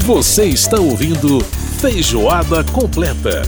Você está ouvindo Feijoada Completa.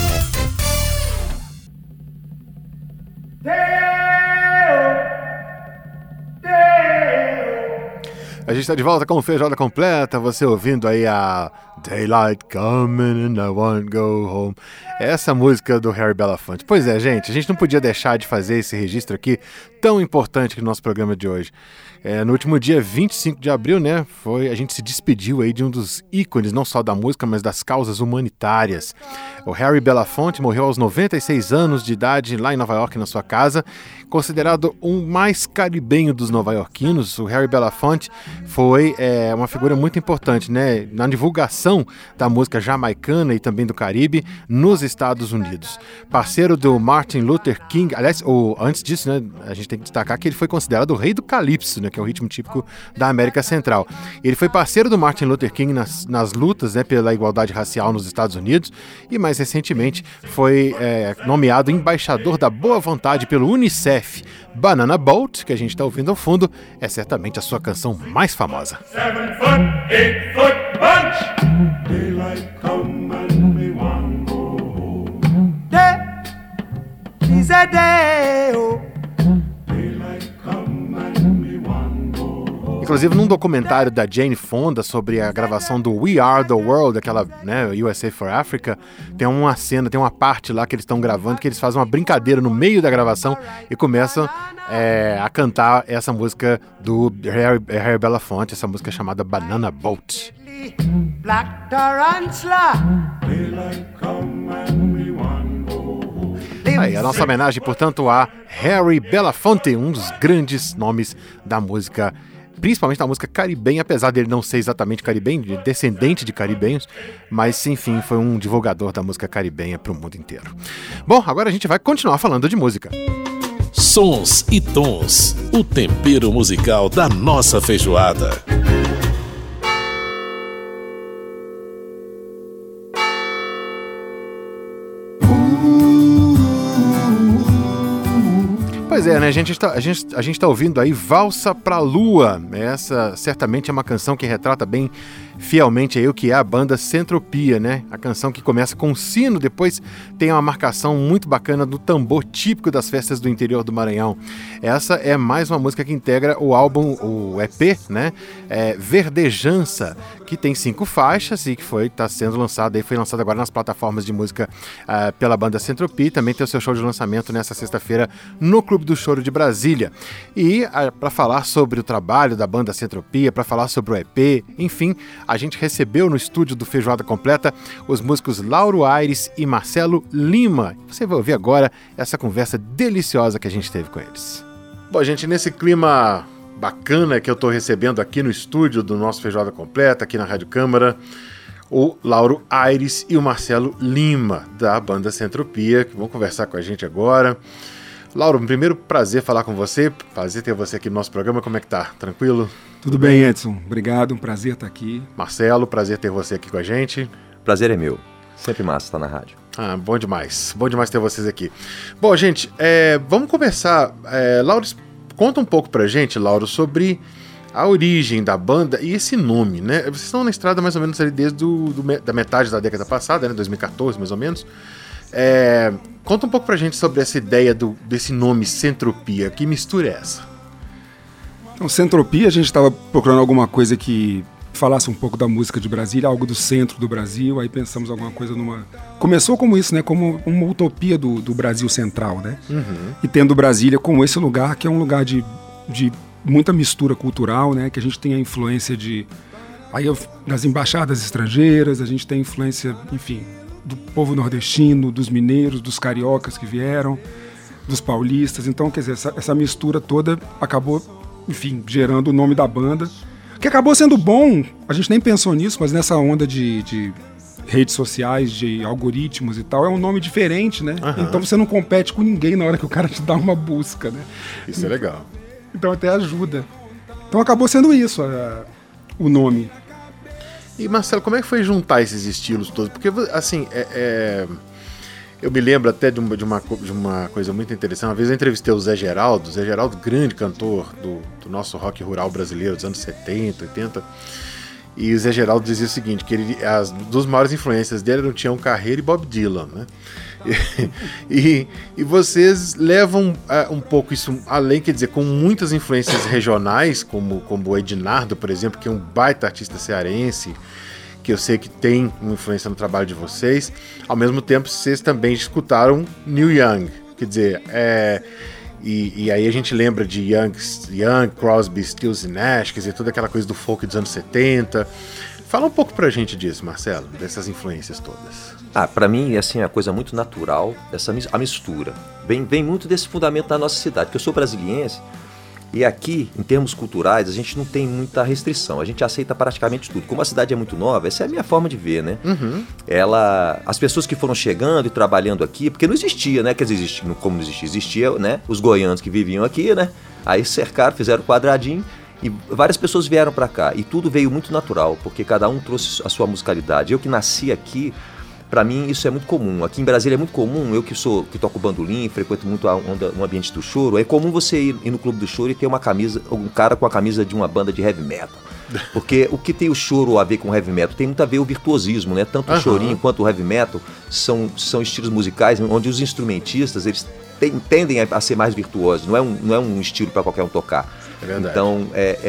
A gente está de volta com Feijoada Completa, você ouvindo aí a Daylight Coming and I Won't Go Home. Essa música do Harry Belafonte. Pois é, gente, a gente não podia deixar de fazer esse registro aqui tão importante no nosso programa de hoje. No último dia 25 de abril, né, a gente se despediu aí de um dos ícones, não só da música, mas das causas humanitárias. O Harry Belafonte morreu aos 96 anos de idade lá em Nova York, na sua casa. Considerado o mais caribenho dos nova-iorquinos, o Harry Belafonte foi uma figura muito importante, né, na divulgação da música jamaicana e também do Caribe nos Estados Unidos. Parceiro do Martin Luther King, aliás, antes disso, né, a gente tem que destacar que ele foi considerado o rei do calypso, né, que é o ritmo típico da América Central. Ele foi parceiro do Martin Luther King nas lutas, né, pela igualdade racial nos Estados Unidos e mais recentemente foi nomeado embaixador da boa vontade pelo UNICEF. Banana Boat, que a gente está ouvindo ao fundo, é certamente a sua canção mais famosa. 7 foot, 8 foot bunch. Daylight come and we want go home. Day is a day, oh. Daylight come and we want go home. Inclusive, num documentário da Jane Fonda sobre a gravação do We Are the World, aquela, né, USA for Africa, tem uma cena, tem uma parte lá que eles estão gravando que eles fazem uma brincadeira no meio da gravação e começam a cantar essa música do Harry Belafonte, essa música chamada Banana Boat. Black tarantula. Daylight come and we want go home. Aí, a nossa homenagem, portanto, a Harry Belafonte, um dos grandes nomes da música, principalmente da música caribenha, apesar dele não ser exatamente caribenho, descendente de caribenhos, mas, enfim, foi um divulgador da música caribenha para o mundo inteiro. Bom, agora a gente vai continuar falando de música. Sons e tons, o tempero musical da nossa feijoada. Pois é, né? A gente tá ouvindo aí Valsa pra Lua. Essa certamente é uma canção que retrata bem fielmente aí o que é a banda Centropia, né? A canção que começa com um sino, depois tem uma marcação muito bacana do tambor típico das festas do interior do Maranhão. Essa é mais uma música que integra o álbum, o EP, né? Verdejança, que tem 5 faixas e que foi lançado agora nas plataformas de música pela banda Centropia. Também tem o seu show de lançamento nessa sexta-feira no Clube do Choro de Brasília. E para falar sobre o trabalho da banda Centropia, para falar sobre o EP, enfim, a gente recebeu no estúdio do Feijoada Completa os músicos Lauro Aires e Marcelo Lima. Você vai ouvir agora essa conversa deliciosa que a gente teve com eles. Bom, gente, nesse clima bacana que eu estou recebendo aqui no estúdio do nosso Feijoada Completa, aqui na Rádio Câmara, o Lauro Aires e o Marcelo Lima, da banda Centropia, que vão conversar com a gente agora. Lauro, primeiro prazer falar com você, prazer ter você aqui no nosso programa, como é que tá? Tranquilo? Tudo bem, Edson, obrigado, um prazer estar aqui. Marcelo, prazer ter você aqui com a gente. Prazer é meu, sempre massa estar na rádio. Bom demais ter vocês aqui. Bom, gente, vamos conversar, Lauro, conta um pouco pra gente, Lauro, sobre a origem da banda e esse nome, né? Vocês estão na estrada mais ou menos ali desde da metade da década passada, né? 2014 mais ou menos. Conta um pouco pra gente sobre essa ideia desse nome Centropia. Que mistura é essa? Então, Centropia, a gente estava procurando alguma coisa que falasse um pouco da música de Brasília, algo do centro do Brasil, aí pensamos alguma coisa Começou como isso, né? Como uma utopia do Brasil central, né? Uhum. E tendo Brasília como esse lugar, que é um lugar de muita mistura cultural, né? Que a gente tem a influência das embaixadas estrangeiras, a gente tem a influência, enfim, do povo nordestino, dos mineiros, dos cariocas que vieram, dos paulistas. Então, quer dizer, essa mistura toda acabou, enfim, gerando o nome da banda, que acabou sendo bom. A gente nem pensou nisso, mas nessa onda de redes sociais, de algoritmos e tal, é um nome diferente, né? Uhum. Então você não compete com ninguém na hora que o cara te dá uma busca, né? Isso é legal. Então até ajuda. Então acabou sendo isso, o nome. E Marcelo, como é que foi juntar esses estilos todos? Porque, assim, eu me lembro até de uma coisa muito interessante. Uma vez eu entrevistei o Zé Geraldo, grande cantor do nosso rock rural brasileiro dos anos 70, 80. E o Zé Geraldo dizia o seguinte, que as duas maiores influências dele eram Tião Carreiro e Bob Dylan, né? E vocês levam um pouco isso além, quer dizer, com muitas influências regionais, como o Ednardo, por exemplo, que é um baita artista cearense, que eu sei que tem uma influência no trabalho de vocês. Ao mesmo tempo, vocês também escutaram Neil Young, quer dizer, e aí a gente lembra de Young, Crosby, Stills e Nash, quer dizer, toda aquela coisa do folk dos anos 70. Fala um pouco pra gente disso, Marcelo, dessas influências todas. Para mim, assim, é uma coisa muito natural, a mistura. Vem muito desse fundamento da nossa cidade, porque eu sou brasiliense, e aqui, em termos culturais, a gente não tem muita restrição, a gente aceita praticamente tudo. Como a cidade é muito nova, essa é a minha forma de ver, né? Uhum. As pessoas que foram chegando e trabalhando aqui, porque não existia, né? Quer dizer, como não existia, né? Os goianos que viviam aqui, né? Aí cercaram, fizeram quadradinho, e várias pessoas vieram para cá, e tudo veio muito natural, porque cada um trouxe a sua musicalidade. Eu que nasci aqui, para mim isso é muito comum. Aqui em Brasília é muito comum, eu que toco bandolim, frequento muito um ambiente do choro, é comum você ir no clube do choro e ter um cara com a camisa de uma banda de heavy metal. Porque o que tem o choro a ver com o heavy metal tem muito a ver o virtuosismo, né? Tanto o chorinho quanto o heavy metal são estilos musicais onde os instrumentistas eles tendem a ser mais virtuosos, não é um estilo para qualquer um tocar. É verdade. Então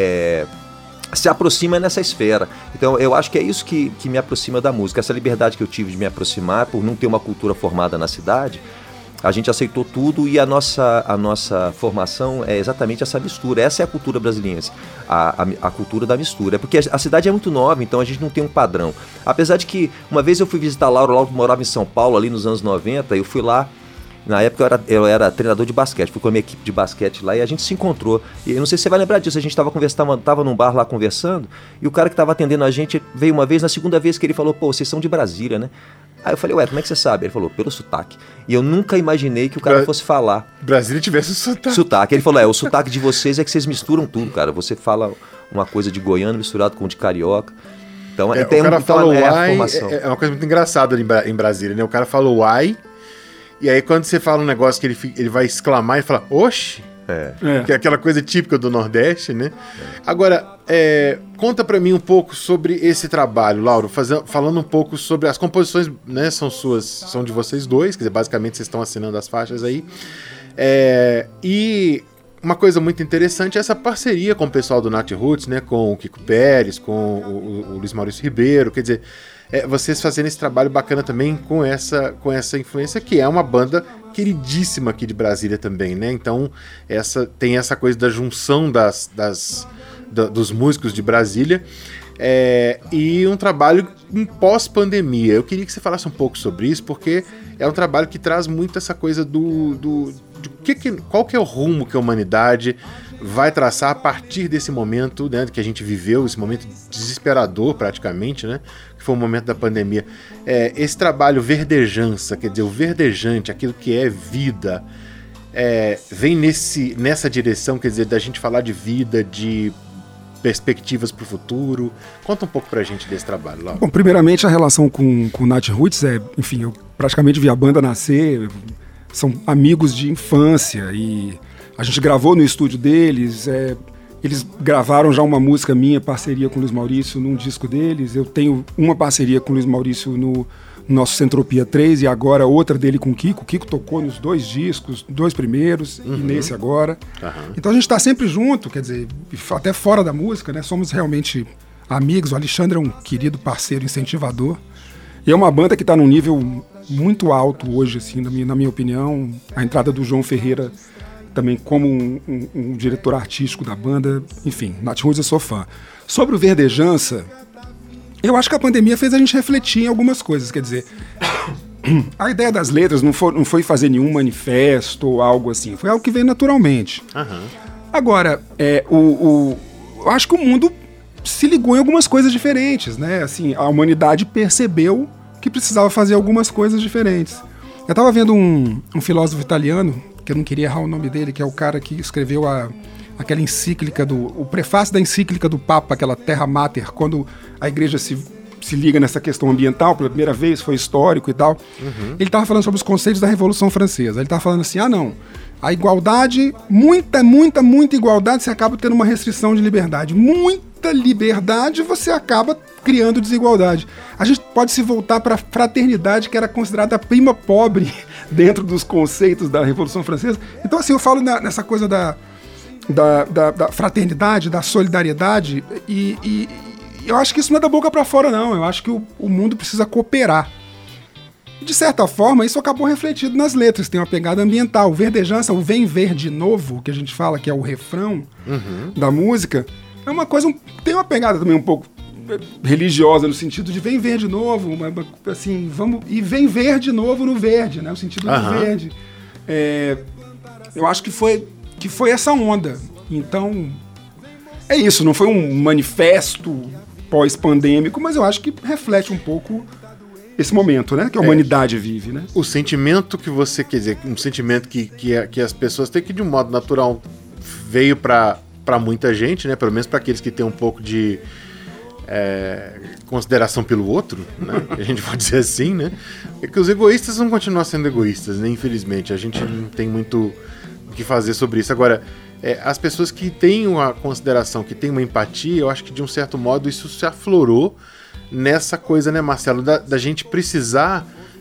se aproxima nessa esfera. Então eu acho que é isso que me aproxima da música, essa liberdade que eu tive de me aproximar por não ter uma cultura formada na cidade. A gente aceitou tudo e a nossa formação é exatamente essa mistura. Essa é a cultura brasiliense, a cultura da mistura. É porque a cidade é muito nova, então a gente não tem um padrão. Apesar de que uma vez eu fui visitar Lauro morava em São Paulo ali nos anos 90, eu fui lá. Na época eu era treinador de basquete, fui com a minha equipe de basquete lá e a gente se encontrou. E eu não sei se você vai lembrar disso, a gente tava num bar lá conversando e o cara que estava atendendo a gente veio uma vez, na segunda vez que ele falou, pô, vocês são de Brasília, né? Aí eu falei, ué, como é que você sabe? Ele falou, pelo sotaque. E eu nunca imaginei que o cara fosse falar. Brasília tivesse sotaque. Sotaque. Ele falou, o sotaque de vocês é que vocês misturam tudo, cara. Você fala uma coisa de goiano misturado com de carioca. Então, o cara fala uai, é uma coisa muito engraçada em Brasília, né? O cara fala uai, e aí quando você fala um negócio que ele vai exclamar e fala, oxe, que é aquela coisa típica do Nordeste, né? Agora, conta pra mim um pouco sobre esse trabalho, Lauro, falando um pouco sobre as composições, né? São de vocês dois, quer dizer, basicamente vocês estão assinando as faixas aí. E uma coisa muito interessante é essa parceria com o pessoal do Nat Roots, né? Com o Kiko Pérez, com o Luiz Maurício Ribeiro, quer dizer, vocês fazendo esse trabalho bacana também com essa influência, que é uma banda queridíssima aqui de Brasília também, né? Então, tem essa coisa da junção dos músicos de Brasília e um trabalho em pós-pandemia. Eu queria que você falasse um pouco sobre isso, porque é um trabalho que traz muito essa coisa qual que é o rumo que a humanidade vai traçar a partir desse momento, né, que a gente viveu, esse momento desesperador praticamente, né, que foi o momento da pandemia. Esse trabalho verdejança, quer dizer, o verdejante, aquilo que é vida, vem nessa direção, quer dizer, da gente falar de vida, de perspectivas para o futuro. Conta um pouco pra gente desse trabalho, Laura. Bom, primeiramente a relação com o Nat Roots enfim, eu praticamente vi a banda nascer, são amigos de infância e a gente gravou no estúdio deles, eles gravaram já uma música minha, parceria com o Luiz Maurício num disco deles, eu tenho uma parceria com o Luiz Maurício no nosso Centropia 3 e agora outra dele com o Kiko. O Kiko tocou nos 2 discos, 2 primeiros e nesse agora. Então a gente tá sempre junto, quer dizer, até fora da música, né? Somos realmente amigos, o Alexandre é um querido parceiro, incentivador. E é uma banda que tá num nível muito alto hoje, assim, na minha opinião. A entrada do João Ferreira também como um diretor artístico da banda, enfim, Nat Roots eu sou fã. Sobre o Verdejança, eu acho que a pandemia fez a gente refletir em algumas coisas, quer dizer, a ideia das letras não foi fazer nenhum manifesto ou algo assim, foi algo que veio naturalmente. Agora, eu acho que o mundo se ligou em algumas coisas diferentes, né? Assim, a humanidade percebeu que precisava fazer algumas coisas diferentes. Eu estava vendo um filósofo italiano, que eu não queria errar o nome dele, que é o cara que escreveu aquela encíclica o prefácio da encíclica do Papa, aquela Terra Mater, quando a igreja se se liga nessa questão ambiental pela primeira vez, foi histórico e tal. Ele estava falando sobre os conceitos da Revolução Francesa. Ele estava falando assim, não, a igualdade, muita igualdade, você acaba tendo uma restrição de liberdade. Muita liberdade, você acaba criando desigualdade. A gente pode se voltar para a fraternidade, que era considerada a prima pobre dentro dos conceitos da Revolução Francesa. Então, assim, eu falo nessa coisa da fraternidade, da solidariedade, e eu acho que isso não é da boca para fora, não. Eu acho que o mundo precisa cooperar. De certa forma, isso acabou refletido nas letras. Tem uma pegada ambiental. O Verdejança, o Vem Ver de Novo, que a gente fala que é o refrão da música, é uma coisa, tem uma pegada também um pouco religiosa, no sentido de vem ver de novo, assim, vamos, e vem ver de novo no verde, né? O sentido do verde. Eu acho que foi essa onda. Então, é isso, não foi um manifesto pós-pandêmico, mas eu acho que reflete um pouco esse momento, né? Que a humanidade vive, né? O sentimento que você quer dizer, um sentimento que as pessoas têm, que de um modo natural veio para muita gente, né? Pelo menos para aqueles que têm um pouco de consideração pelo outro, né? A gente pode dizer assim, né? É que os egoístas vão continuar sendo egoístas, né? Infelizmente, a gente não tem muito o que fazer sobre isso. Agora, as pessoas que têm uma consideração, que têm uma empatia, eu acho que de um certo modo isso se aflorou nessa coisa, né, Marcelo, da gente precisar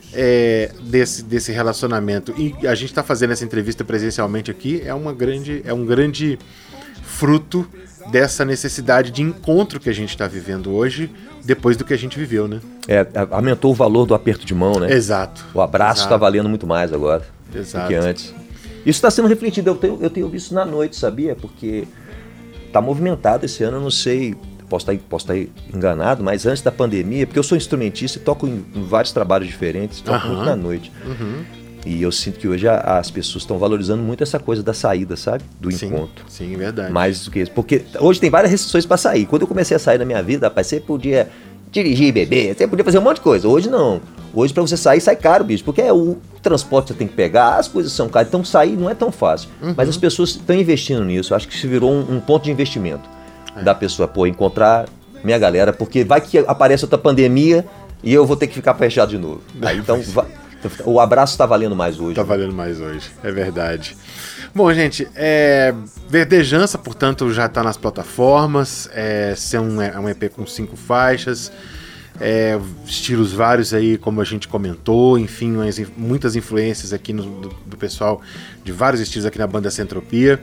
desse relacionamento. E a gente está fazendo essa entrevista presencialmente aqui, é um grande fruto dessa necessidade de encontro que a gente está vivendo hoje, depois do que a gente viveu, né? Aumentou o valor do aperto de mão, né? Exato. O abraço está valendo muito mais agora do que antes. Isso está sendo refletido, eu tenho visto na noite, sabia? Porque está movimentado esse ano, eu não sei, posso estar enganado, mas antes da pandemia, porque eu sou instrumentista e toco em vários trabalhos diferentes, toco muito na noite. E eu sinto que hoje as pessoas estão valorizando muito essa coisa da saída, sabe? Do encontro. Sim, é verdade. Mais do que isso. Porque hoje tem várias restrições para sair. Quando eu comecei a sair na minha vida, rapaz, você podia dirigir, beber, você podia fazer um monte de coisa. Hoje não. Hoje pra você sair, sai caro, bicho. Porque o transporte que você tem que pegar, as coisas são caras. Então sair não é tão fácil. Mas as pessoas estão investindo nisso. Eu acho que isso virou um ponto de investimento da pessoa. Encontrar minha galera. Porque vai que aparece outra pandemia e eu vou ter que ficar fechado de novo. Aí, então... O abraço está valendo mais hoje. Está valendo mais hoje, é verdade. Bom, gente, Verdejança, portanto, já está nas plataformas. É um EP com 5 faixas. Estilos vários aí, como a gente comentou. Enfim, muitas influências aqui do pessoal de vários estilos aqui na banda Centropia.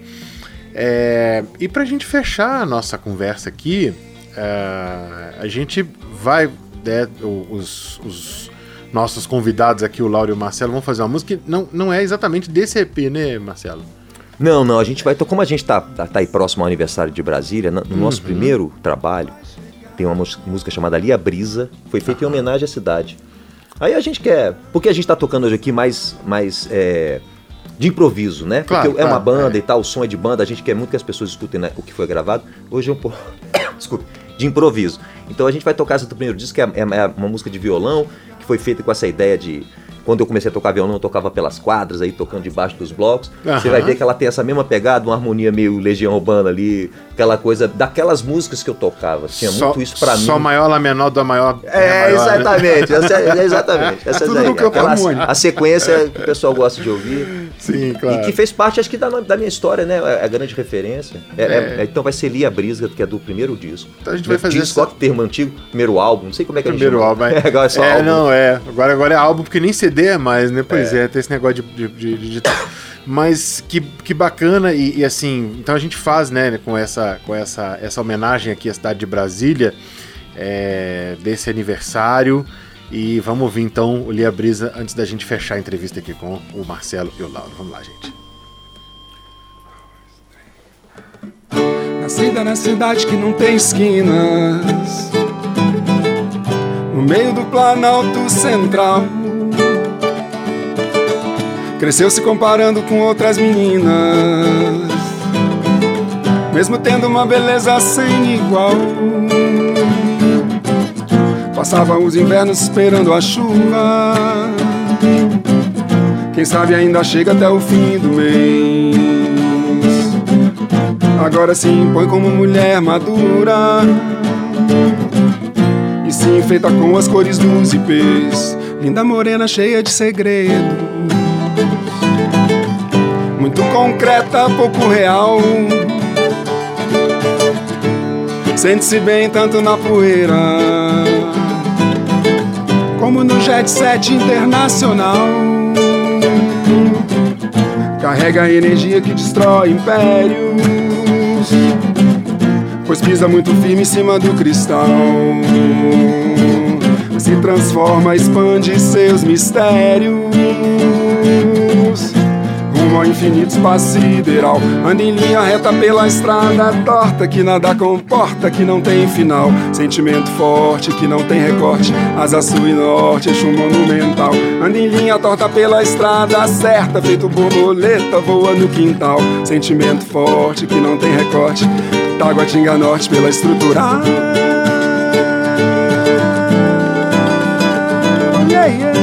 E para a gente fechar a nossa conversa aqui, a gente vai... Os nossos convidados aqui, o Lauro e o Marcelo, vão fazer uma música que não é exatamente desse EP, né, Marcelo? Não, a gente vai... Como a gente tá aí próximo ao aniversário de Brasília, no nosso primeiro trabalho, tem uma música chamada Ali a Brisa, foi feita em homenagem à cidade. Aí a gente quer... Porque a gente tá tocando hoje aqui mais de improviso, né? Claro, porque é uma banda e tal, o som é de banda, a gente quer muito que as pessoas escutem, né, o que foi gravado. Hoje é um pouco... Desculpe. De improviso. Então a gente vai tocar essa do primeiro disco, que é uma música de violão, que foi feita com essa ideia de... Quando eu comecei a tocar violão, eu tocava pelas quadras, aí tocando debaixo dos blocos. Você vai ver que ela tem essa mesma pegada, uma harmonia meio Legião Urbana ali, aquela coisa daquelas músicas que eu tocava. Tinha muito isso pra mim. Só maior, lá menor, dó maior. Exatamente. Né? Exatamente. Essa tudo no campo harmônico. A sequência que o pessoal gosta de ouvir. Sim, claro. E que fez parte, acho que, da minha história, né? É a grande referência. Então vai ser Lia Brisa, que é do primeiro disco. Então a gente vai fazer disco, essa... termo antigo, primeiro álbum, não sei como é que primeiro a gente chama. Álbum, agora é só álbum. Não, Agora é álbum, porque nem CD é mais, né? Pois tem esse negócio de digital. Mas que bacana, e assim, então a gente faz, né, com essa homenagem aqui à cidade de Brasília, desse aniversário. E vamos ouvir então o Lia Brisa antes da gente fechar a entrevista aqui com o Marcelo e o Lauro. Vamos lá, gente. Nascida na cidade que não tem esquinas, no meio do Planalto Central, cresceu se comparando com outras meninas, mesmo tendo uma beleza sem igual. Passava os invernos esperando a chuva, quem sabe ainda chega até o fim do mês. Agora se impõe como mulher madura e se feita com as cores dos ipês. Linda morena cheia de segredos, muito concreta, pouco real. Sente-se bem tanto na poeira como no jet set internacional. Carrega a energia que destrói impérios, pois pisa muito firme em cima do cristal. Se transforma, expande seus mistérios rumo ao infinito espaço sideral. Anda em linha reta pela estrada torta que nada comporta, que não tem final. Sentimento forte que não tem recorte, asa sul e norte, eixo monumental. Anda em linha torta pela estrada certa, feito borboleta voa no quintal. Sentimento forte que não tem recorte, Taguatinga Norte pela estrutural. Yeah, yeah.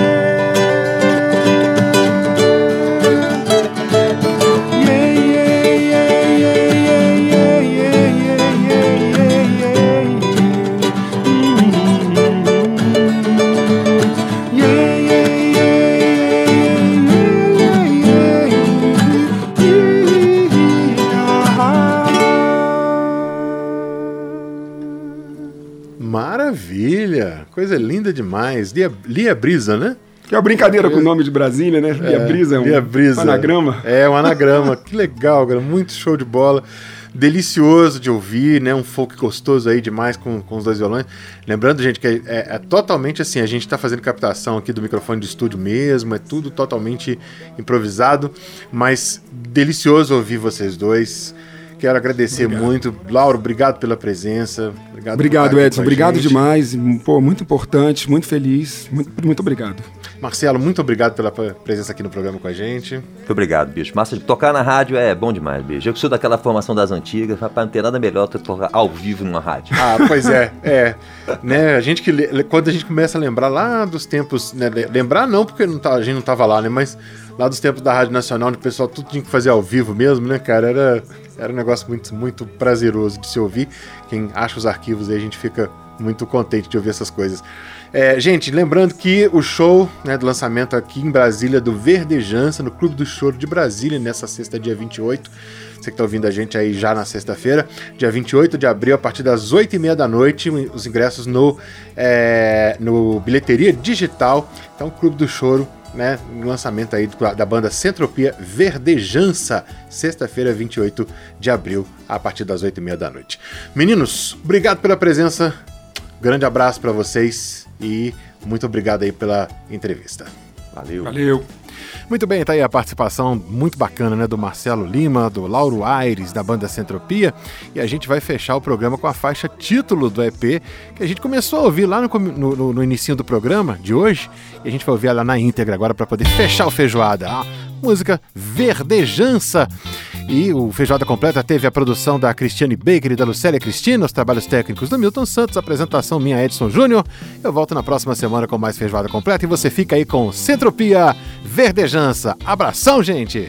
Maravilha! Coisa linda demais. Lia Brisa, né? Que é uma brincadeira com o nome de Brasília, né? Lia Brisa é Lia Brisa. anagrama. É, um anagrama. Que legal, cara. Muito show de bola. Delicioso de ouvir, né? Um folk gostoso aí demais com os dois violões. Lembrando, gente, que é totalmente assim, a gente tá fazendo captação aqui do microfone de estúdio mesmo, é tudo totalmente improvisado, mas delicioso ouvir vocês dois. Quero agradecer muito. Lauro, obrigado pela presença. Obrigado, Edson. Obrigado demais. Pô, muito importante, muito feliz. Muito obrigado. Marcelo, muito obrigado pela presença aqui no programa com a gente. Muito obrigado, bicho. Massa, tocar na rádio é bom demais, bicho. Eu que sou daquela formação das antigas, rapaz, não tem nada melhor do que tocar ao vivo numa rádio. Ah, pois é. Né, quando a gente começa a lembrar lá dos tempos, né, lembrar não, porque a gente não tava lá, né, mas lá dos tempos da Rádio Nacional, onde o pessoal tudo tinha que fazer ao vivo mesmo, né, cara, era um negócio muito, muito prazeroso de se ouvir. Quem acha os arquivos aí, a gente fica muito contente de ouvir essas coisas. Gente, lembrando que o show, né, do lançamento aqui em Brasília do Verdejança, no Clube do Choro de Brasília, nessa sexta, dia 28. Você que está ouvindo a gente aí já na sexta-feira, dia 28 de abril, a partir das 8h30 da noite, os ingressos no Bilheteria Digital. Então, Clube do Choro, né, lançamento aí da banda Centropia Verdejança, sexta-feira, 28 de abril, a partir das 8h30 da noite. Meninos, obrigado pela presença, grande abraço para vocês e muito obrigado aí pela entrevista. Valeu. Muito bem, tá aí a participação muito bacana, né, do Marcelo Lima, do Lauro Aires, da banda Centropia, e a gente vai fechar o programa com a faixa título do EP, que a gente começou a ouvir lá no inicinho do programa de hoje, e a gente vai ouvir ela na íntegra agora para poder fechar o Feijoada. A música Verdejança. E o Feijoada Completa teve a produção da Cristiane Baker e da Lucélia Cristina, os trabalhos técnicos do Milton Santos, a apresentação minha, Edson Júnior. Eu volto na próxima semana com mais Feijoada Completa e você fica aí com Centropia Verdejança. Abração, gente!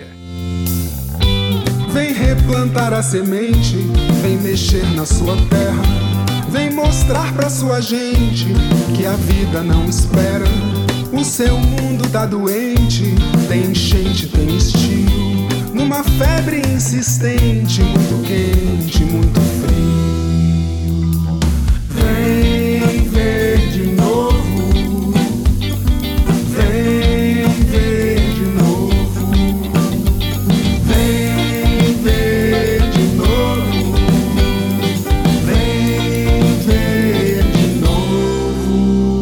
Vem replantar a semente, vem mexer na sua terra, vem mostrar pra sua gente que a vida não espera. O seu mundo tá doente, tem enchente, tem estio, numa febre insistente, muito quente, muito frio. Vem ver de novo, vem ver de novo, vem ver de novo, vem ver de novo.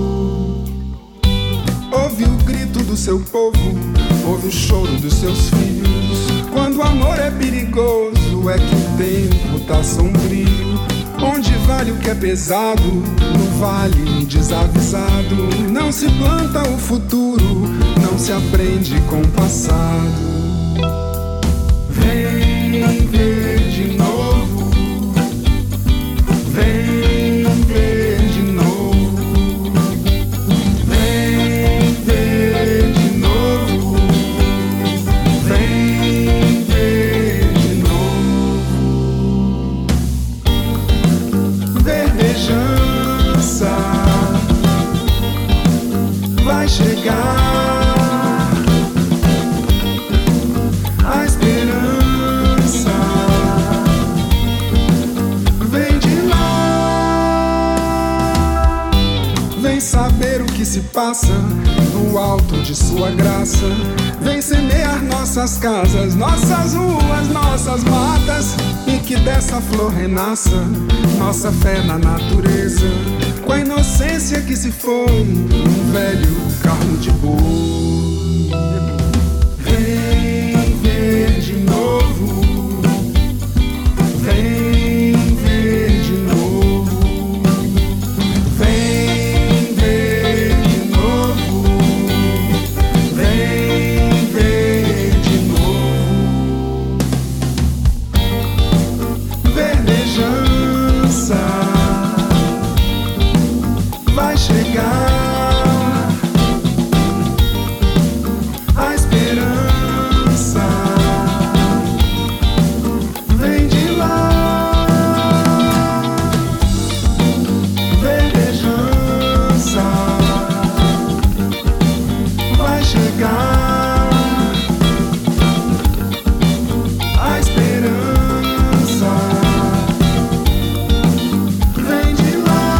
Ouve o grito do seu povo, ouve o choro dos seus filhos. Quando o amor é perigoso, é que o tempo tá sombrio. Onde vale o que é pesado, no vale desavisado. Não se planta o futuro, não se aprende com o passado. Vem ver de novo, vem ver de novo, vem ver de novo, vem ver de novo. Verdejança, Vem saber o que se passa no alto de sua graça. Vem semear nossas casas, nossas ruas, nossas matas, e que dessa flor renasça nossa fé na natureza, com a inocência que se foi um velho carro de boi. Vem ver de novo, vem ver de novo, vem ver de novo, vem ver de novo. Verdejança vai chegar. A esperança vem de lá. Verdejança vai chegar. A esperança vem de lá.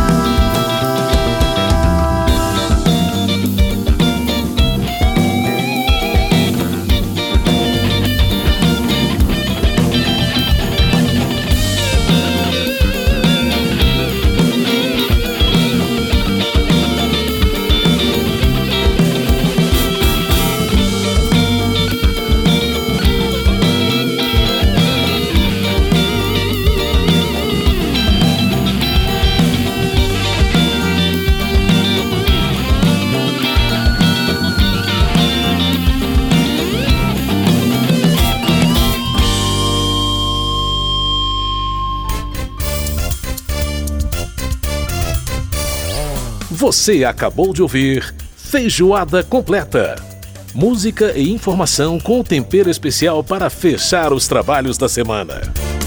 Você acabou de ouvir Feijoada Completa. Música e informação com tempero especial para fechar os trabalhos da semana.